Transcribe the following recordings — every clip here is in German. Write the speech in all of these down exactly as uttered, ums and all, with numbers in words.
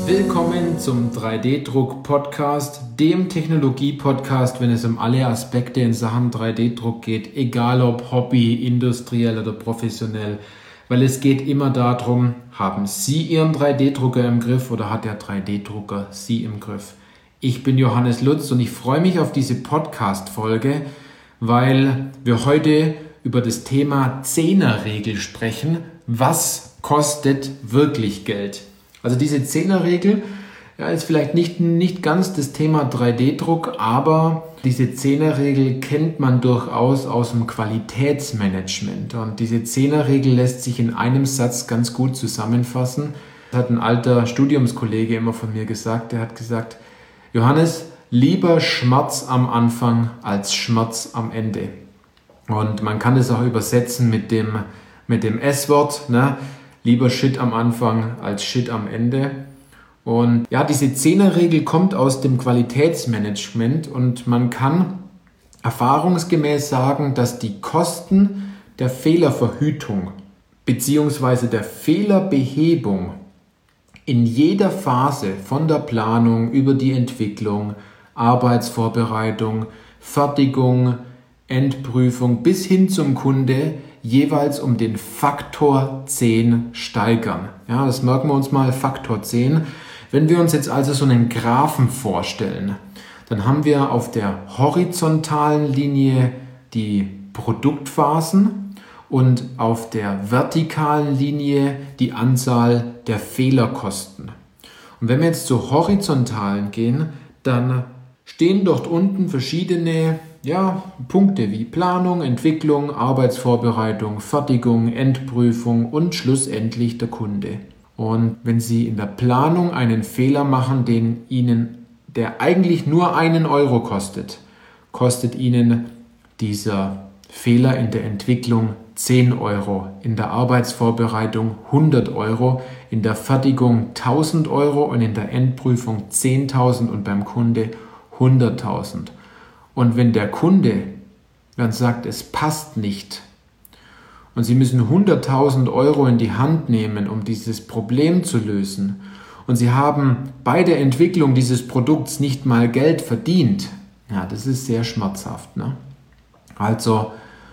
Willkommen zum drei D-Druck-Podcast, dem Technologie-Podcast, wenn es um alle Aspekte in Sachen drei D-Druck geht, egal ob Hobby, industriell oder professionell, weil es geht immer darum, haben Sie Ihren drei D-Drucker im Griff oder hat der drei D-Drucker Sie im Griff? Ich bin Johannes Lutz und ich freue mich auf diese Podcast-Folge, weil wir heute über das Thema Zehner-Regel sprechen. Was kostet wirklich Geld? Also diese Zehner-Regel ja, ist vielleicht nicht, nicht ganz das Thema drei D-Druck, aber diese Zehner-Regel kennt man durchaus aus dem Qualitätsmanagement. Und diese Zehner-Regel lässt sich in einem Satz ganz gut zusammenfassen. Das hat ein alter Studiumskollege immer von mir gesagt. Der hat gesagt, Johannes, lieber Schmerz am Anfang als Schmerz am Ende. Und man kann das auch übersetzen mit dem, mit dem S-Wort, ne? Lieber Shit am Anfang als Shit am Ende. Und ja, diese Zehner-Regel kommt aus dem Qualitätsmanagement und man kann erfahrungsgemäß sagen, dass die Kosten der Fehlerverhütung bzw. der Fehlerbehebung in jeder Phase von der Planung über die Entwicklung, Arbeitsvorbereitung, Fertigung, Endprüfung bis hin zum Kunde jeweils um den Faktor zehn steigern. Ja, das merken wir uns mal, Faktor zehn. Wenn wir uns jetzt also so einen Graphen vorstellen, dann haben wir auf der horizontalen Linie die Produktphasen und auf der vertikalen Linie die Anzahl der Fehlerkosten. Und wenn wir jetzt zur horizontalen gehen, dann stehen dort unten verschiedene ja, Punkte wie Planung, Entwicklung, Arbeitsvorbereitung, Fertigung, Endprüfung und schlussendlich der Kunde. Und wenn Sie in der Planung einen Fehler machen, den Ihnen, der eigentlich nur einen Euro kostet, kostet Ihnen dieser Fehler in der Entwicklung zehn Euro, in der Arbeitsvorbereitung hundert Euro, in der Fertigung tausend Euro und in der Endprüfung zehntausend und beim Kunde hunderttausend. Und wenn der Kunde dann sagt, es passt nicht und Sie müssen hunderttausend Euro in die Hand nehmen, um dieses Problem zu lösen und Sie haben bei der Entwicklung dieses Produkts nicht mal Geld verdient, ja, das ist sehr schmerzhaft, ne? Also,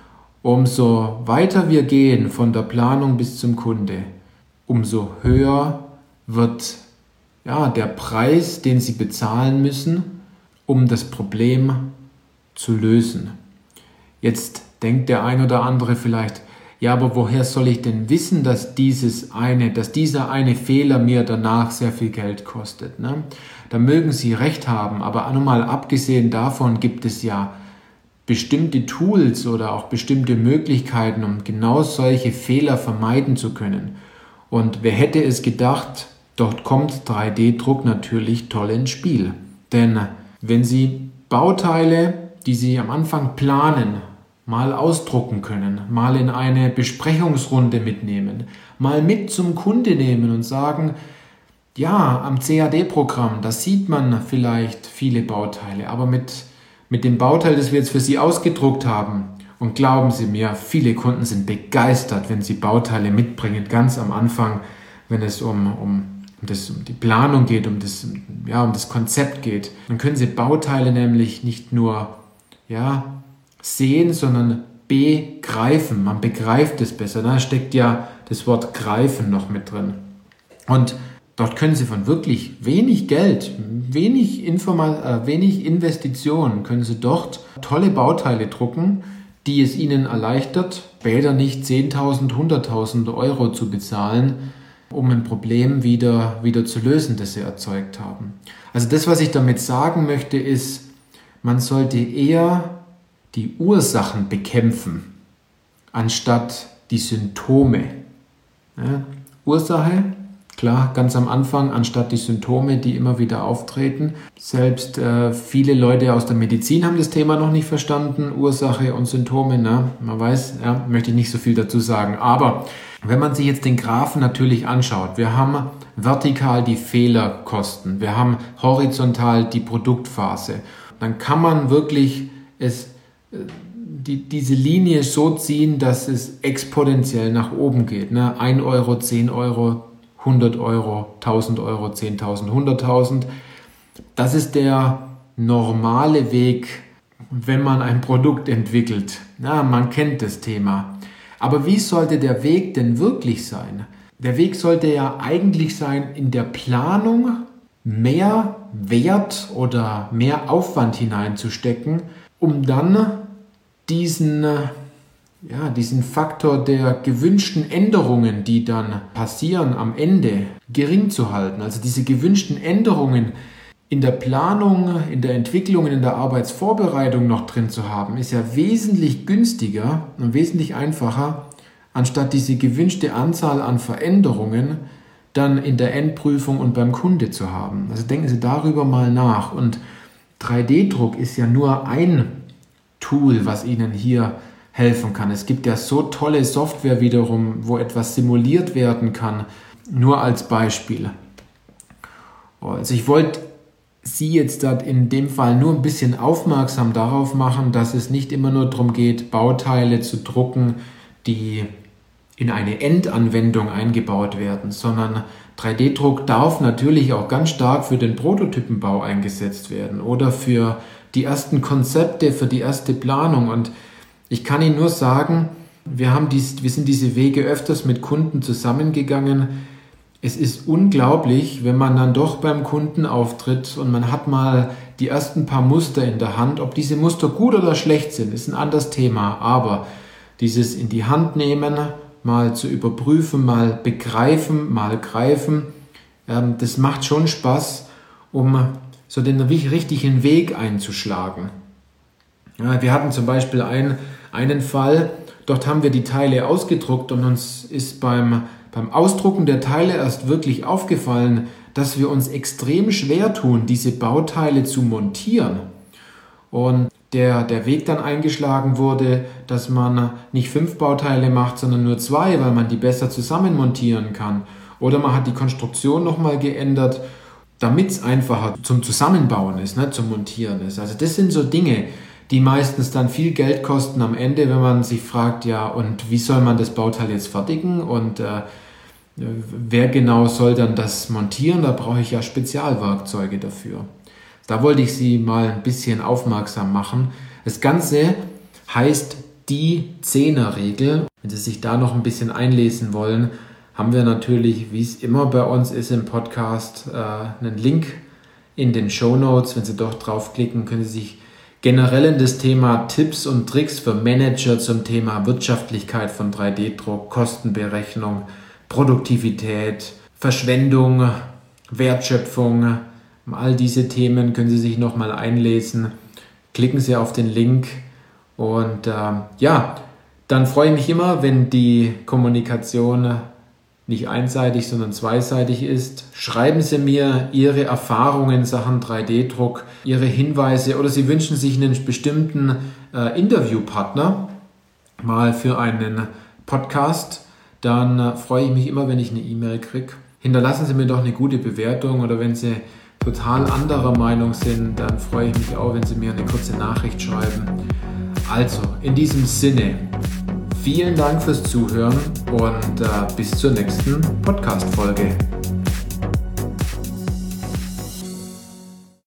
umso weiter wir gehen von der Planung bis zum Kunde, umso höher wird ja, der Preis, den Sie bezahlen müssen, um das Problem zu lösen. Jetzt denkt der ein oder andere vielleicht, ja, aber woher soll ich denn wissen, dass dieses eine, dass dieser eine Fehler mir danach sehr viel Geld kostet, ne? Da mögen Sie recht haben, aber einmal abgesehen davon gibt es ja bestimmte Tools oder auch bestimmte Möglichkeiten, um genau solche Fehler vermeiden zu können. Und wer hätte es gedacht, dort kommt drei D-Druck natürlich toll ins Spiel. Denn wenn Sie Bauteile, die Sie am Anfang planen, mal ausdrucken können, mal in eine Besprechungsrunde mitnehmen, mal mit zum Kunde nehmen und sagen, ja, am C A D-Programm, da sieht man vielleicht viele Bauteile, aber mit, mit dem Bauteil, das wir jetzt für Sie ausgedruckt haben, und glauben Sie mir, viele Kunden sind begeistert, wenn Sie Bauteile mitbringen, ganz am Anfang, wenn es um, um um das, um die Planung geht, um das, ja, um das Konzept geht, dann können Sie Bauteile nämlich nicht nur ja, sehen, sondern begreifen. Man begreift es besser. Da steckt ja das Wort greifen noch mit drin. Und dort können Sie von wirklich wenig Geld, wenig, Informa- äh, wenig Investitionen, können Sie dort tolle Bauteile drucken, die es Ihnen erleichtert, später nicht zehntausend, hunderttausend Euro zu bezahlen, um ein Problem wieder, wieder zu lösen, das Sie erzeugt haben. Also das, was ich damit sagen möchte, ist, man sollte eher die Ursachen bekämpfen, anstatt die Symptome. Ja, Ursache, klar, ganz am Anfang, anstatt die Symptome, die immer wieder auftreten. Selbst äh, viele Leute aus der Medizin haben das Thema noch nicht verstanden, Ursache und Symptome, ne? Man weiß, ja, möchte ich nicht so viel dazu sagen. Aber wenn man sich jetzt den Graphen natürlich anschaut, wir haben vertikal die Fehlerkosten, wir haben horizontal die Produktphase, dann kann man wirklich es, die, diese Linie so ziehen, dass es exponentiell nach oben geht. Ne? ein Euro, zehn Euro, hundert Euro, tausend Euro, zehntausend, hunderttausend. Das ist der normale Weg, wenn man ein Produkt entwickelt. Na, man kennt das Thema. Aber wie sollte der Weg denn wirklich sein? Der Weg sollte ja eigentlich sein, in der Planung mehr Wert oder mehr Aufwand hineinzustecken, um dann diesen, ja, diesen Faktor der gewünschten Änderungen, die dann passieren am Ende, gering zu halten. Also diese gewünschten Änderungen in der Planung, in der Entwicklung, in der Arbeitsvorbereitung noch drin zu haben, ist ja wesentlich günstiger und wesentlich einfacher, anstatt diese gewünschte Anzahl an Veränderungen dann in der Endprüfung und beim Kunde zu haben. Also denken Sie darüber mal nach. Und drei D Druck ist ja nur ein Tool, was Ihnen hier helfen kann. Es gibt ja so tolle Software wiederum, wo etwas simuliert werden kann. Nur als Beispiel. Also ich wollte Sie jetzt in dem Fall nur ein bisschen aufmerksam darauf machen, dass es nicht immer nur darum geht, Bauteile zu drucken, die in eine Endanwendung eingebaut werden, sondern drei D Druck darf natürlich auch ganz stark für den Prototypenbau eingesetzt werden oder für die ersten Konzepte, für die erste Planung. Und ich kann Ihnen nur sagen, wir haben dies, wir sind diese Wege öfters mit Kunden zusammengegangen. Es ist unglaublich, wenn man dann doch beim Kunden auftritt und man hat mal die ersten paar Muster in der Hand. Ob diese Muster gut oder schlecht sind, ist ein anderes Thema, aber dieses in die Hand nehmen, mal zu überprüfen, mal begreifen, mal greifen, ähm, das macht schon Spaß, um so den richtigen Weg einzuschlagen. Ja, wir hatten zum Beispiel ein, einen Fall, dort haben wir die Teile ausgedruckt und uns ist beim, beim Ausdrucken der Teile erst wirklich aufgefallen, dass wir uns extrem schwer tun, diese Bauteile zu montieren. Und Der, der Weg dann eingeschlagen wurde, dass man nicht fünf Bauteile macht, sondern nur zwei, weil man die besser zusammen montieren kann. Oder man hat die Konstruktion nochmal geändert, damit es einfacher zum Zusammenbauen ist, ne, zum Montieren ist. Also das sind so Dinge, die meistens dann viel Geld kosten am Ende, wenn man sich fragt, ja, und wie soll man das Bauteil jetzt fertigen und äh, wer genau soll dann das montieren? Da brauche ich ja Spezialwerkzeuge dafür. Da wollte ich Sie mal ein bisschen aufmerksam machen. Das Ganze heißt die Zehner-Regel. Wenn Sie sich da noch ein bisschen einlesen wollen, haben wir natürlich, wie es immer bei uns ist im Podcast, äh, einen Link in den Shownotes. Wenn Sie dort draufklicken, können Sie sich generell in das Thema Tipps und Tricks für Manager zum Thema Wirtschaftlichkeit von drei D Druck, Kostenberechnung, Produktivität, Verschwendung, Wertschöpfung, all diese Themen können Sie sich nochmal einlesen. Klicken Sie auf den Link und äh, ja, dann freue ich mich immer, wenn die Kommunikation nicht einseitig, sondern zweiseitig ist. Schreiben Sie mir Ihre Erfahrungen in Sachen drei D Druck, Ihre Hinweise oder Sie wünschen sich einen bestimmten äh, Interviewpartner mal für einen Podcast. Dann äh, freue ich mich immer, wenn ich eine E-Mail kriege. Hinterlassen Sie mir doch eine gute Bewertung oder wenn Sie total anderer Meinung sind, dann freue ich mich auch, wenn Sie mir eine kurze Nachricht schreiben. Also, in diesem Sinne, vielen Dank fürs Zuhören und äh, bis zur nächsten Podcast-Folge.